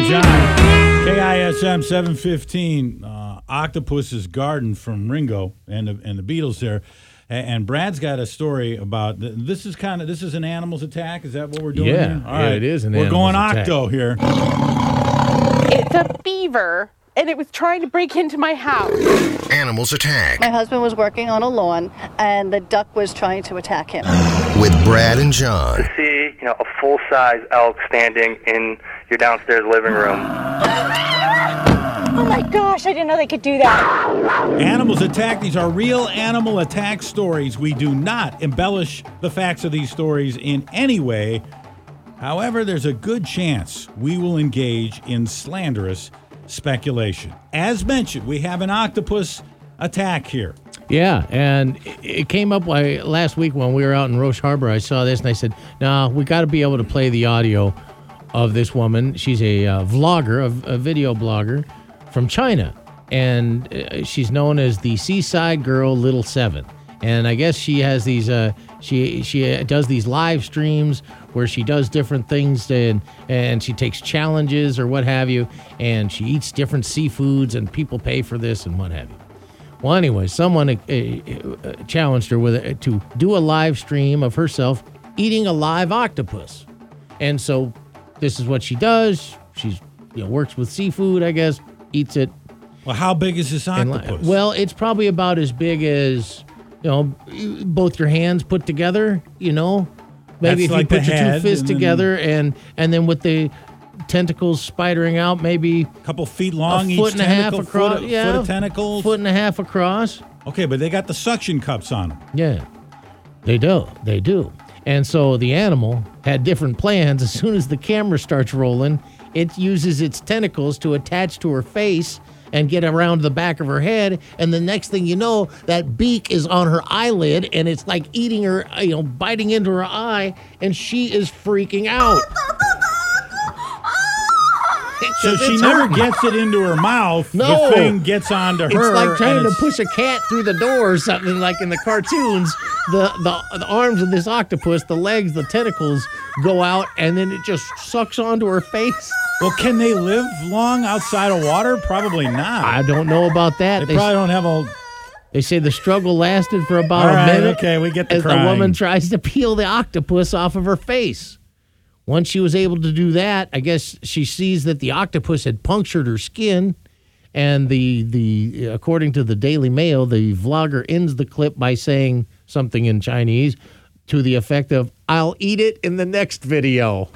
and John. KISM 715. Octopus's Garden from Ringo and the Beatles there. And Brad's got a story about this is an animal's attack. Is that what we're doing? Yeah, here? All right. it is an We're animal's going attack. octo here. It's a beaver, and it was trying to break into my house. Animals Attack My husband was working on a lawn, and the duck was trying to attack him. with Brad and John. See, a full-size elk standing in your downstairs living room. Oh my gosh, I didn't know they could do that. Animals Attack. These are real animal attack stories. We do not embellish the facts of these stories in any way. However, there's a good chance we will engage in slanderous speculation. As mentioned, we have an octopus attack here. Yeah, and it came up last week when we were out in Roche Harbor. I saw this, and I said, no, we got to be able to play the audio of this woman. She's a vlogger, a video blogger from China, and she's known as the Seaside Girl Little Seven. And I guess she has these, she does these live streams where she does different things and she takes challenges or what have you, and she eats different seafoods, and people pay for this and what have you. Well, anyway, someone challenged her to do a live stream of herself eating a live octopus. And so this is what she does. She's works with seafood, I guess, eats it. Well, how big is this octopus? Well, it's probably about as big as, both your hands put together, Maybe That's if like you the put your head, two fists and then- together and then with the tentacles spidering out, maybe a couple feet long, a foot each and a half tentacle, across. foot of tentacles. Foot and a half across. Okay, but they got the suction cups on them. Yeah, they do. They do. And so the animal had different plans. As soon as the camera starts rolling, it uses its tentacles to attach to her face and get around the back of her head. And the next thing you know, that beak is on her eyelid, and it's like eating her, biting into her eye, and she is freaking out. So she never gets it into her mouth. No. The thing gets onto her. It's like trying and to push a cat through the door or something, like in the cartoons. The arms of this octopus, the legs, the tentacles go out, and then it just sucks onto her face. Well, can they live long outside of water? Probably not. I don't know about that. They probably don't have a... They say the struggle lasted for about All right, a minute. okay, we get the as crying. the woman tries to peel the octopus off of her face. Once she was able to do that, I guess she sees that the octopus had punctured her skin, and the according to the Daily Mail, the vlogger ends the clip by saying something in Chinese to the effect of, "I'll eat it in the next video."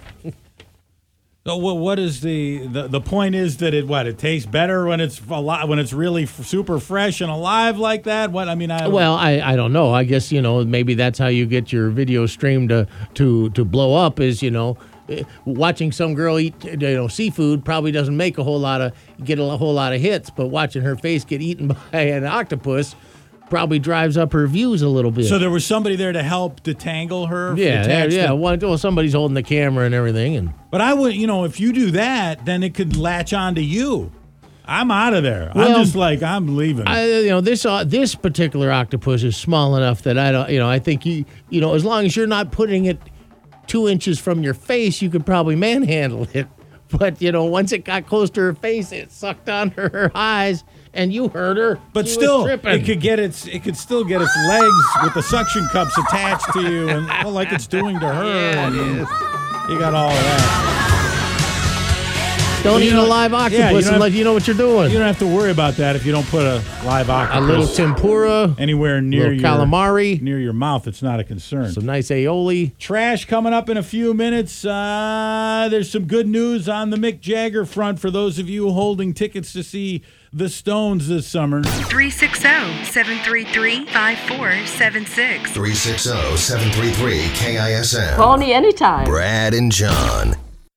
So what is the point is that it tastes better when it's when it's really super fresh and alive like that? What I mean, I don't know. I guess maybe that's how you get your video stream to blow up. Is watching some girl eat seafood probably doesn't make a whole lot of hits, but watching her face get eaten by an octopus probably drives up her views a little bit. So there was somebody there to help detangle her. Yeah. Well, somebody's holding the camera and everything, But I would, if you do that, then it could latch onto you. I'm out of there. Well, I'm just like, I'm leaving. This particular octopus is small enough that I don't. I think as long as you're not putting it 2 inches from your face, you could probably manhandle it. But once it got close to her face, it sucked onto her eyes. And you heard her. But she still, was tripping. it could still get its legs with the suction cups attached to you, and like it's doing to her. Yeah, it is. You got all of that. Don't eat a live octopus unless you know what you're doing. You don't have to worry about that if you don't put a live octopus. A little tempura, anywhere near your calamari, near your mouth. It's not a concern. Some nice aioli. Trash coming up in a few minutes. There's some good news on the Mick Jagger front for those of you holding tickets to see the Stones this summer. 360-733-5476. 360-733-KISM. Call me anytime. Brad and John.